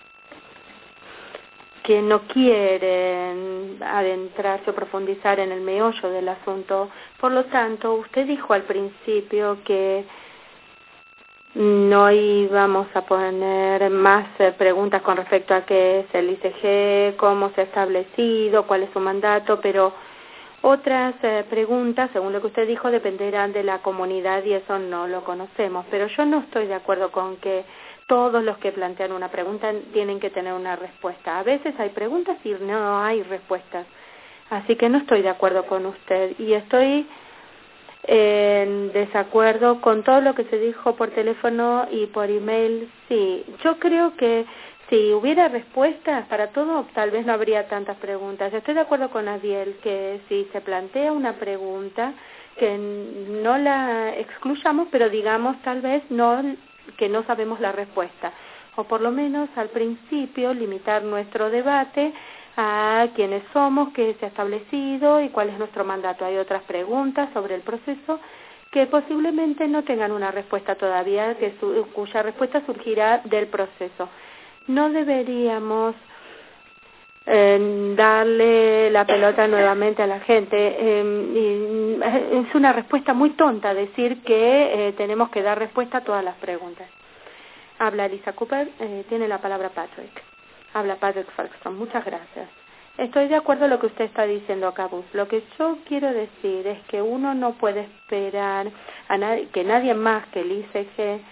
que no quieren adentrarse o profundizar en el meollo del asunto. Por lo tanto, usted dijo al principio que no íbamos a poner más eh, preguntas con respecto a qué es el I C G, cómo se ha establecido, cuál es su mandato, pero otras eh, preguntas, según lo que usted dijo, dependerán de la comunidad y eso no lo conocemos. Pero yo no estoy de acuerdo con que todos los que plantean una pregunta tienen que tener una respuesta. A veces hay preguntas y no hay respuestas. Así que no estoy de acuerdo con usted y estoy en desacuerdo con todo lo que se dijo por teléfono y por email. Sí, yo creo que si hubiera respuestas para todo, tal vez no habría tantas preguntas. Estoy de acuerdo con Adiel que si se plantea una pregunta, que no la excluyamos, pero digamos tal vez no que no sabemos la respuesta. O por lo menos al principio limitar nuestro debate a quiénes somos, qué se ha establecido y cuál es nuestro mandato. Hay otras preguntas sobre el proceso que posiblemente no tengan una respuesta todavía, que su, cuya respuesta surgirá del proceso. No deberíamos eh, darle la pelota nuevamente a la gente. Eh, y es una respuesta muy tonta decir que eh, tenemos que dar respuesta a todas las preguntas. Habla Lisa Cooper, eh, tiene la palabra Patrick. Habla Patrick Ferguson. Muchas gracias. Estoy de acuerdo en lo que usted está diciendo, Cabuz. Lo que yo quiero decir es que uno no puede esperar a nadie, que nadie más que el I C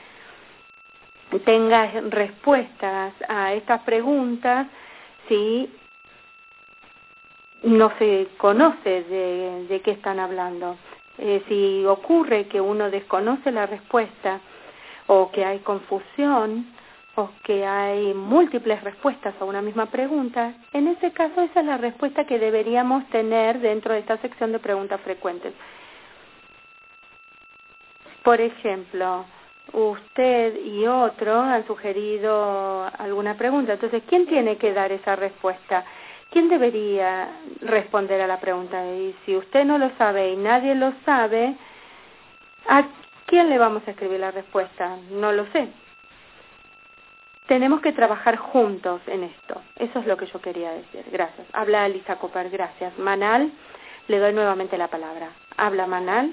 G tenga respuestas a estas preguntas si no se conoce de, de qué están hablando. Eh, si ocurre que uno desconoce la respuesta o que hay confusión o que hay múltiples respuestas a una misma pregunta, en ese caso esa es la respuesta que deberíamos tener dentro de esta sección de preguntas frecuentes. Por ejemplo, usted y otro han sugerido alguna pregunta, entonces, ¿quién tiene que dar esa respuesta? ¿Quién debería responder a la pregunta? Y si usted no lo sabe y nadie lo sabe, ¿a quién le vamos a escribir la respuesta? No lo sé. Tenemos que trabajar juntos en esto. Eso es lo que yo quería decir. Gracias. Habla Lisa Cooper. Gracias. Manal, le doy nuevamente la palabra. Habla Manal.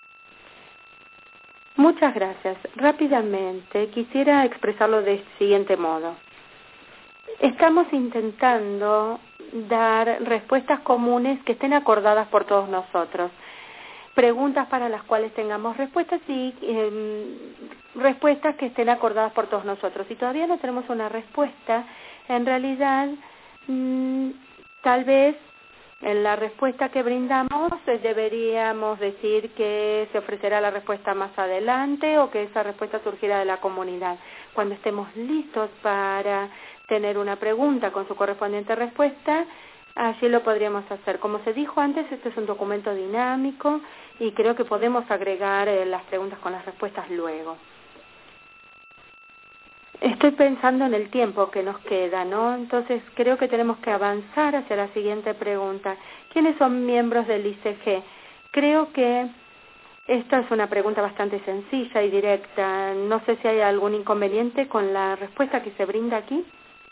Muchas gracias. Rápidamente, quisiera expresarlo del siguiente modo. Estamos intentando dar respuestas comunes que estén acordadas por todos nosotros. Preguntas para las cuales tengamos respuestas y eh, respuestas que estén acordadas por todos nosotros. Si todavía no tenemos una respuesta, en realidad, mmm, tal vez en la respuesta que brindamos eh, deberíamos decir que se ofrecerá la respuesta más adelante o que esa respuesta surgirá de la comunidad. Cuando estemos listos para tener una pregunta con su correspondiente respuesta, allí lo podríamos hacer. Como se dijo antes, este es un documento dinámico y creo que podemos agregar eh, las preguntas con las respuestas luego. Estoy pensando en el tiempo que nos queda, ¿no? Entonces creo que tenemos que avanzar hacia la siguiente pregunta. ¿Quiénes son miembros del I C G? Creo que esta es una pregunta bastante sencilla y directa. No sé si hay algún inconveniente con la respuesta que se brinda aquí.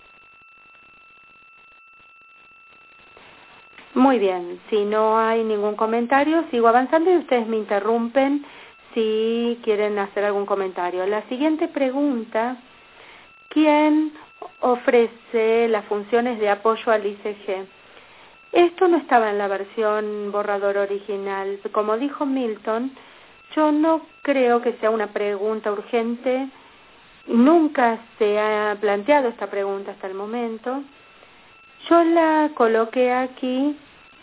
Muy bien, si no hay ningún comentario, sigo avanzando y ustedes me interrumpen si quieren hacer algún comentario. La siguiente pregunta, ¿quién ofrece las funciones de apoyo al I C G? Esto no estaba en la versión borrador original. Como dijo Milton, yo no creo que sea una pregunta urgente. Nunca se ha planteado esta pregunta hasta el momento. Yo la coloqué aquí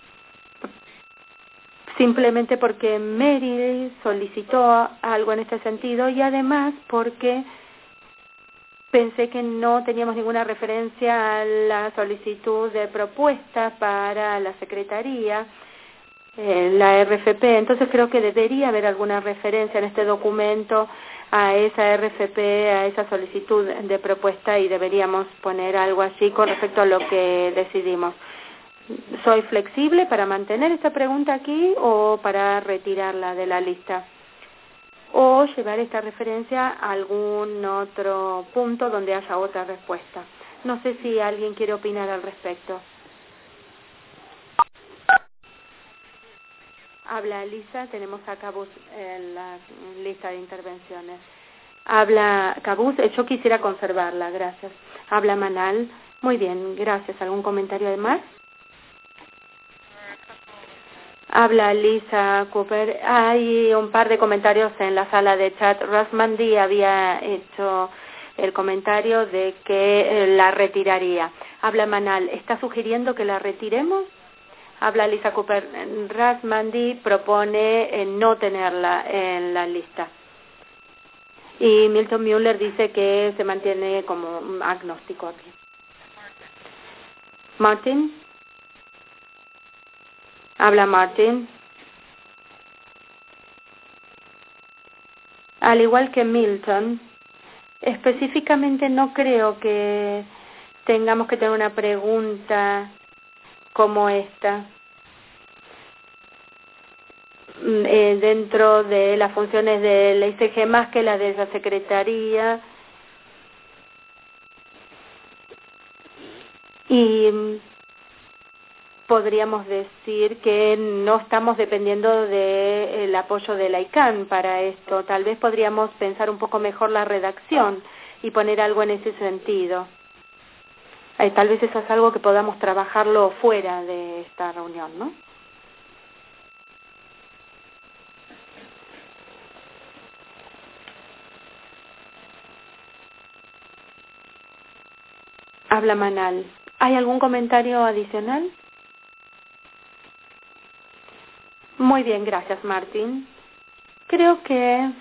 simplemente porque Mary solicitó algo en este sentido y además porque pensé que no teníamos ninguna referencia a la solicitud de propuesta para la Secretaría, eh, la R F P. Entonces creo que debería haber alguna referencia en este documento a esa R F P, a esa solicitud de propuesta y deberíamos poner algo así con respecto a lo que decidimos. ¿Soy flexible para mantener esta pregunta aquí o para retirarla de la lista? O llevar esta referencia a algún otro punto donde haya otra respuesta. No sé si alguien quiere opinar al respecto. Habla Lisa, tenemos acá en la lista de intervenciones. Habla Cabuz, yo quisiera conservarla, gracias. Habla Manal, muy bien, gracias. ¿Algún comentario además? Habla Lisa Cooper. Hay un par de comentarios en la sala de chat. Rasmandi había hecho el comentario de que la retiraría. Habla Manal, ¿está sugiriendo que la retiremos? Habla Lisa Cooper. Rasmandi propone no tenerla en la lista. Y Milton Mueller dice que se mantiene como agnóstico aquí. Martin. Habla Martin. Al igual que Milton, específicamente no creo que tengamos que tener una pregunta como esta eh, dentro de las funciones del I C G más que la de la Secretaría. Y podríamos decir que no estamos dependiendo del apoyo de la I C A N para esto. Tal vez podríamos pensar un poco mejor la redacción y poner algo en ese sentido. Eh, tal vez eso es algo que podamos trabajarlo fuera de esta reunión, ¿no? Habla Manal. ¿Hay algún comentario adicional? Muy bien, gracias, Martín. Creo que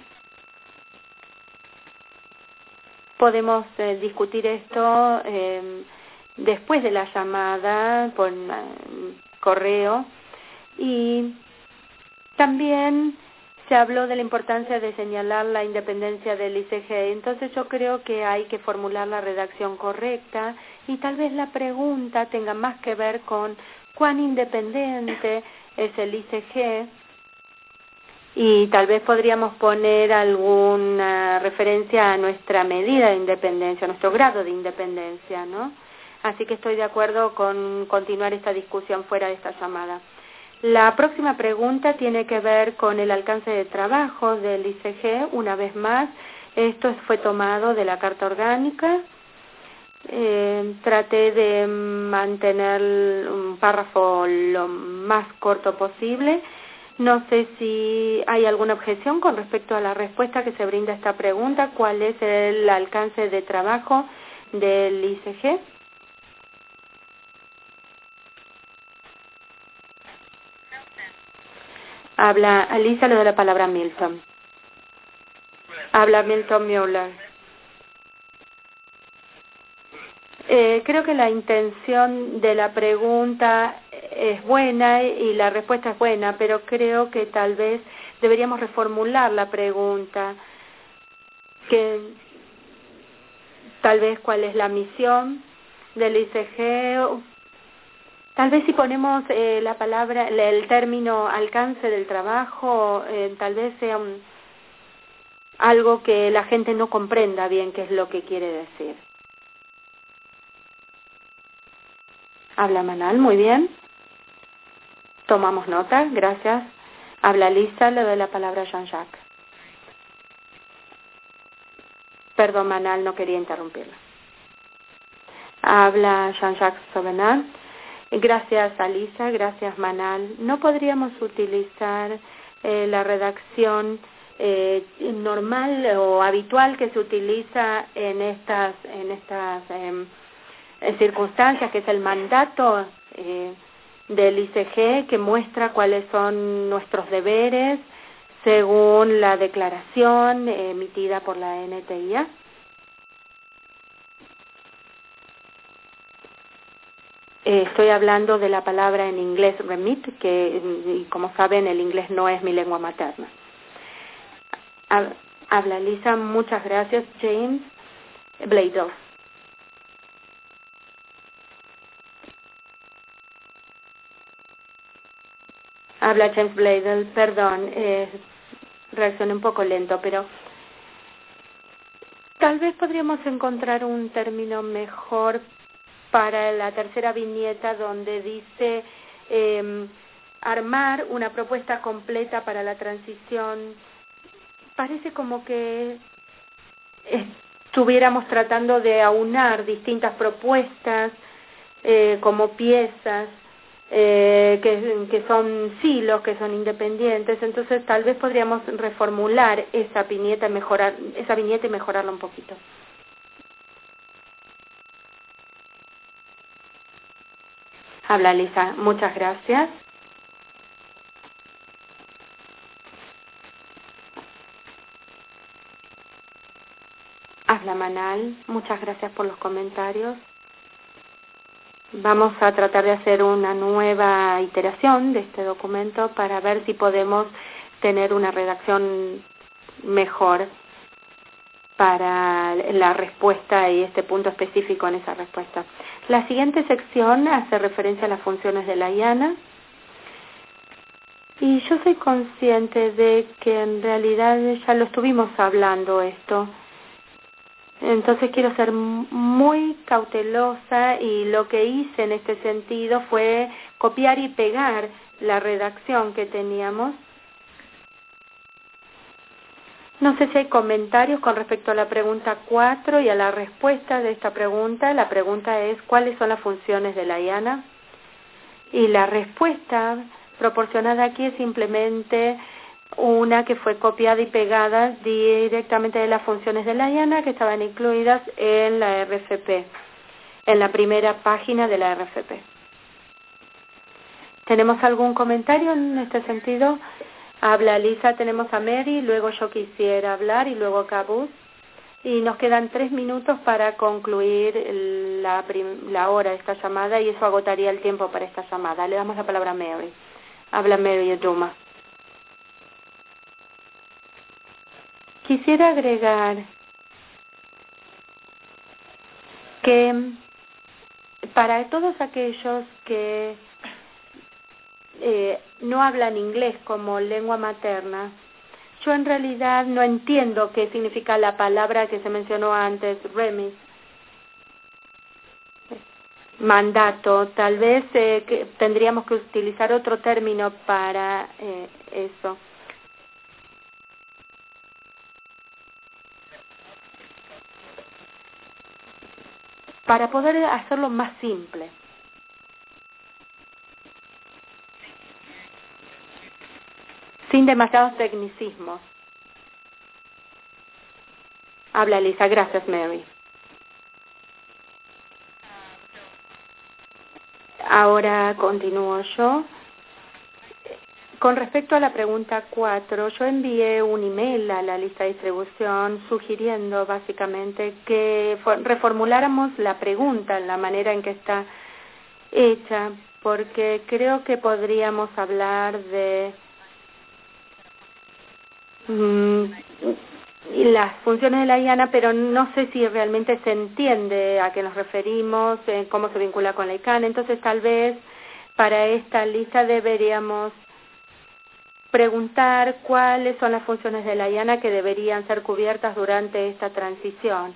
podemos eh, discutir esto eh, después de la llamada por eh, correo. Y también se habló de la importancia de señalar la independencia del I C G. Entonces yo creo que hay que formular la redacción correcta y tal vez la pregunta tenga más que ver con cuán independiente es el I C G, y tal vez podríamos poner alguna referencia a nuestra medida de independencia, a nuestro grado de independencia, ¿no? Así que estoy de acuerdo con continuar esta discusión fuera de esta llamada. La próxima pregunta tiene que ver con el alcance de trabajo del I C G. Una vez más, esto fue tomado de la Carta Orgánica. Eh, traté de mantener un párrafo lo más corto posible. No sé si hay alguna objeción con respecto a la respuesta que se brinda a esta pregunta. ¿Cuál es el alcance de trabajo del I C G? Habla Alisa, le doy la palabra a Milton. Habla Milton Mueller. Eh, creo que la intención de la pregunta es buena y la respuesta es buena, pero creo que tal vez deberíamos reformular la pregunta, que tal vez cuál es la misión del I C G. Tal vez si ponemos eh, la palabra, el término alcance del trabajo, eh, tal vez sea un, algo que la gente no comprenda bien qué es lo que quiere decir. Habla Manal, muy bien. Tomamos nota, gracias. Habla Lisa, le doy la palabra a Jean-Jacques. Perdón, Manal, no quería interrumpirla. Habla Jean-Jacques Sobenat. Gracias, Alisa, gracias, Manal. ¿No podríamos utilizar eh, la redacción eh, normal o habitual que se utiliza en estas, en estas eh, circunstancias, que es el mandato eh, del I C G, que muestra cuáles son nuestros deberes según la declaración emitida por la N T I A? Eh, estoy hablando de la palabra en inglés remit, que como saben el inglés no es mi lengua materna. Habla Lisa, muchas gracias. James Bladel. Habla James Bladel, perdón, eh, reaccioné un poco lento, pero tal vez podríamos encontrar un término mejor para la tercera viñeta, donde dice eh, armar una propuesta completa para la transición. Parece como que estuviéramos tratando de aunar distintas propuestas eh, como piezas eh, que, que son silos, que son independientes. Entonces tal vez podríamos reformular esa viñeta y mejorar, esa viñeta y mejorarla un poquito. Habla Lisa, muchas gracias. Habla Manal, muchas gracias por los comentarios. Vamos a tratar de hacer una nueva iteración de este documento para ver si podemos tener una redacción mejor para la respuesta y este punto específico en esa respuesta. La siguiente sección hace referencia a las funciones de la I A N A. Y yo soy consciente de que en realidad ya lo estuvimos hablando esto. Entonces quiero ser muy cautelosa y lo que hice en este sentido fue copiar y pegar la redacción que teníamos. No sé si hay comentarios con respecto a la pregunta cuatro y a la respuesta de esta pregunta. La pregunta es ¿cuáles son las funciones de la I A N A? Y la respuesta proporcionada aquí es simplemente una que fue copiada y pegada directamente de las funciones de la I A N A que estaban incluidas en la R F P, en la primera página de la R F P. ¿Tenemos algún comentario en este sentido? Habla Lisa, tenemos a Mary, luego yo quisiera hablar y luego Cabuz. Y nos quedan tres minutos para concluir la, la hora de esta llamada y eso agotaría el tiempo para esta llamada. Le damos la palabra a Mary. Habla Mary Eduma. Quisiera agregar que para todos aquellos que eh, no hablan inglés como lengua materna, yo en realidad no entiendo qué significa la palabra que se mencionó antes, remis, mandato. Tal vez eh, que tendríamos que utilizar otro término para eh, eso. Para poder hacerlo más simple. Sin demasiados tecnicismos. Habla Lisa. Gracias, Mary. Ahora continúo yo. Con respecto a la pregunta cuatro, yo envié un email a la lista de distribución sugiriendo básicamente que reformuláramos la pregunta en la manera en que está hecha, porque creo que podríamos hablar de mmm, las funciones de la I A N A, pero no sé si realmente se entiende a qué nos referimos, eh, cómo se vincula con la I C A N. Entonces tal vez para esta lista deberíamos preguntar cuáles son las funciones de la I A N A que deberían ser cubiertas durante esta transición,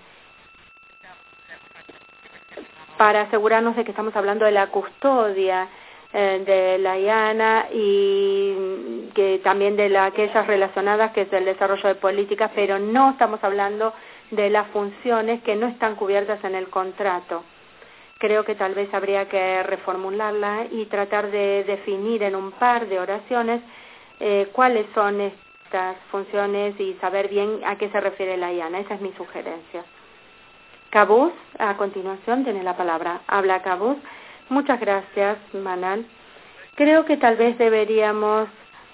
para asegurarnos de que estamos hablando de la custodia eh, de la I A N A y que también de la, aquellas relacionadas, que es el desarrollo de políticas, pero no estamos hablando de las funciones que no están cubiertas en el contrato. Creo que tal vez habría que reformularla y tratar de definir en un par de oraciones Eh, cuáles son estas funciones y saber bien a qué se refiere la I A N A. Esa es mi sugerencia. Cabuz, a continuación tiene la palabra. Habla Cabuz. Muchas gracias, Manal. Creo que tal vez deberíamos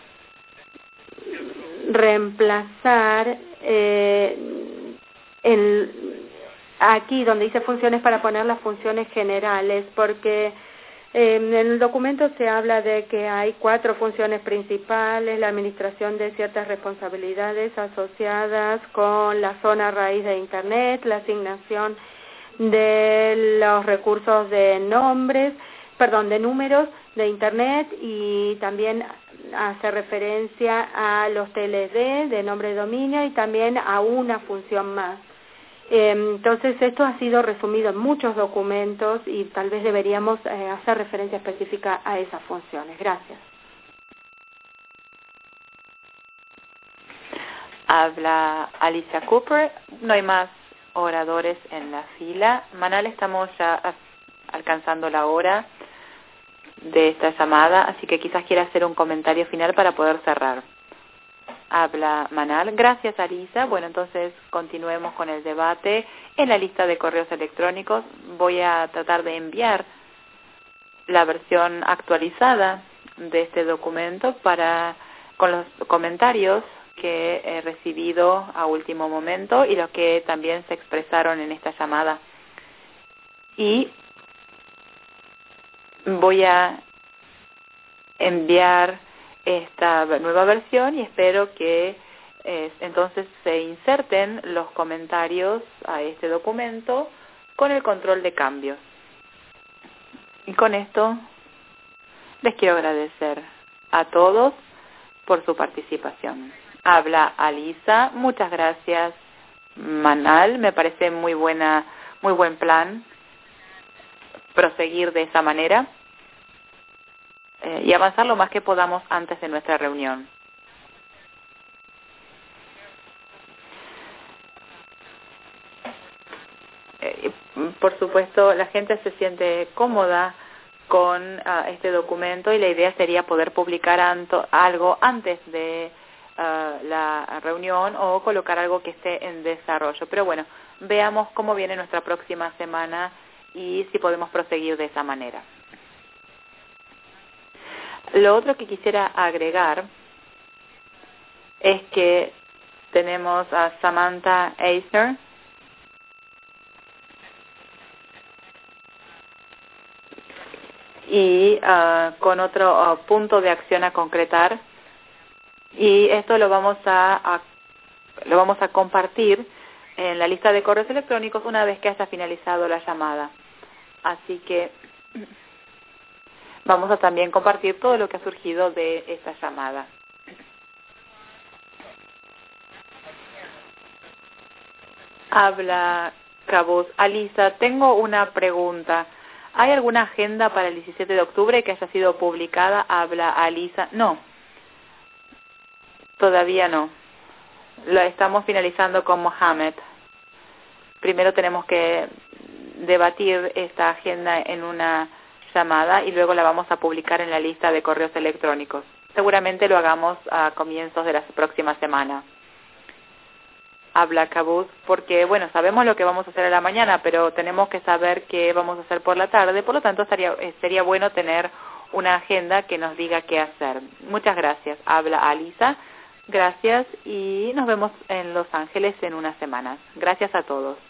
reemplazar eh, el, aquí donde dice funciones para poner las funciones generales, porque Eh, en el documento se habla de que hay cuatro funciones principales: la administración de ciertas responsabilidades asociadas con la zona raíz de Internet, la asignación de los recursos de nombres, perdón, de números de Internet, y también hace referencia a los T L D de nombre de dominio y también a una función más. Entonces esto ha sido resumido en muchos documentos y tal vez deberíamos eh, hacer referencia específica a esas funciones. Gracias. Habla Alicia Cooper. No hay más oradores en la fila. Manal, estamos ya alcanzando la hora de esta llamada, así que quizás quiera hacer un comentario final para poder cerrar. Habla Manal. Gracias, Alisa. Bueno, entonces continuemos con el debate. En la lista de correos electrónicos voy a tratar de enviar la versión actualizada de este documento para con los comentarios que he recibido a último momento y los que también se expresaron en esta llamada. Y voy a enviar esta nueva versión y espero que eh, entonces se inserten los comentarios a este documento con el control de cambios. Y con esto les quiero agradecer a todos por su participación. Habla Alisa. Muchas gracias, Manal. Me parece muy buena, muy buen plan proseguir de esa manera eh, y avanzar lo más que podamos antes de nuestra reunión. Eh, por supuesto, la gente se siente cómoda con uh, este documento y la idea sería poder publicar anto, algo antes de uh, la reunión o colocar algo que esté en desarrollo. Pero bueno, veamos cómo viene nuestra próxima semana y si podemos proseguir de esa manera. Lo otro que quisiera agregar es que tenemos a Samantha Eisner, y uh, con otro uh, punto de acción a concretar, y esto lo vamos a, a lo vamos a compartir en la lista de correos electrónicos una vez que haya finalizado la llamada. Así que vamos a también compartir todo lo que ha surgido de esta llamada. Habla Cabuz. Alisa, tengo una pregunta. ¿Hay alguna agenda para el diecisiete de octubre que haya sido publicada? Habla Alisa. No, todavía no. Lo estamos finalizando con Mohamed. Primero tenemos que debatir esta agenda en una llamada y luego la vamos a publicar en la lista de correos electrónicos. Seguramente lo hagamos a comienzos de la próxima semana. Habla Cabuz, porque bueno, sabemos lo que vamos a hacer a la mañana, pero tenemos que saber qué vamos a hacer por la tarde, por lo tanto sería, sería bueno tener una agenda que nos diga qué hacer. Muchas gracias. Habla Alisa. Gracias y nos vemos en Los Ángeles en unas semanas. Gracias a todos.